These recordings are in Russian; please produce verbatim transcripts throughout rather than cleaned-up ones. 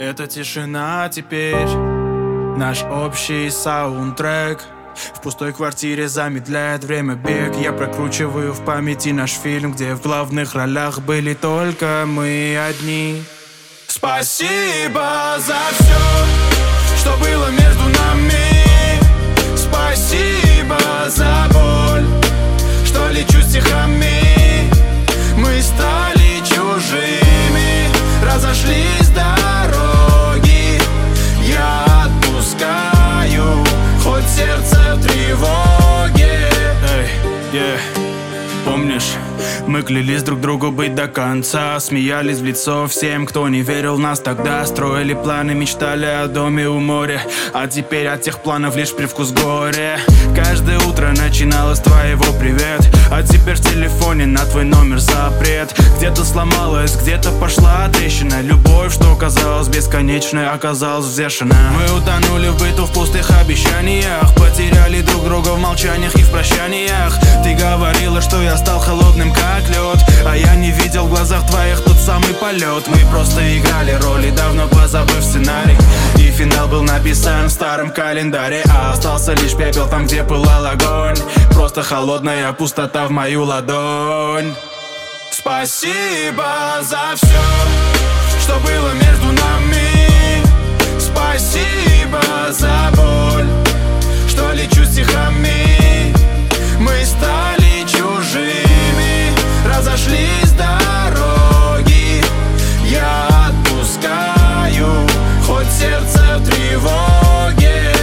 Это тишина теперь, наш общий саундтрек. В пустой квартире замедляет время бег. Я прокручиваю в памяти наш фильм, где в главных ролях были только мы одни. Спасибо за все, что было между нами. Спасибо за боль, что лечу стихами. Мы стали чужими, разошлись дороги. Я отпускаю, хоть сердце в тревоге. Эй, yeah. Помнишь, мы клялись друг другу быть до конца. Смеялись в лицо всем, кто не верил в нас тогда. Строили планы, мечтали о доме у моря. А теперь от тех планов лишь привкус горя. Каждое утро начиналось с твоего привет. А теперь в телефоне на твой номер запрет. Где-то сломалась, где-то пошла трещина. Любовь, что казалась бесконечной, оказалась взвешена. Мы утонули в быту, в пустых обещаниях. Потеряли друг друга в молчаниях и в прощаниях. Ты говорила, что я стал холодным как лед, а я не видел в глазах твоих тот самый полет. Мы просто играли роли, давно позабыв сценарий. И финал был написан в старом календаре. А остался лишь пепел там, где пылал огонь. Просто холодная пустота в мою ладонь. Спасибо за все, что было между нами. Спасибо за боль, что лечу стихами. Мы стали чужими, разошлись дороги. Я отпускаю, хоть сердце в тревоге.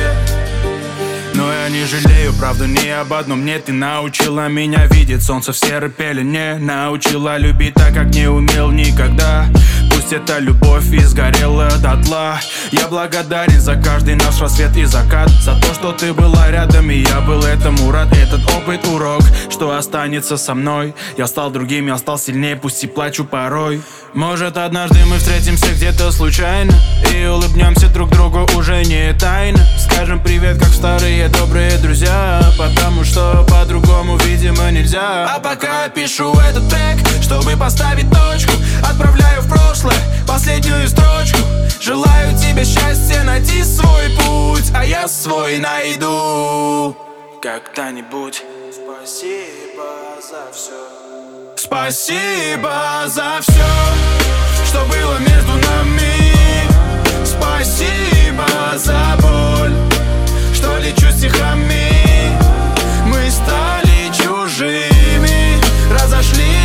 Но я не жалею, правда, ни об одном. Нет, ты научила меня видеть солнце в серой пелене. Научила любить так, как не умел никогда. Пусть эта любовь и сгорела дотла. Я благодарен за каждый наш рассвет и закат. За то, что ты была рядом, и я был этому рад. Этот опыт урок, что останется со мной. Я стал другим, я стал сильнее, пусть и плачу порой. Может, однажды мы встретимся где-то случайно и улыбнемся друг другу уже не тайно. Скажем привет, как старые добрые друзья, потому что по-другому, видимо, нельзя. А пока я пишу этот трек, чтобы поставить точку, отправляю в прошлое последнюю строчку. Желаю тебе счастья, найти свой путь, а я свой найду когда-нибудь. Спасибо за все. Спасибо за все, что было между нами. Спасибо за боль, что лечу стихами. Мы стали чужими, разошлись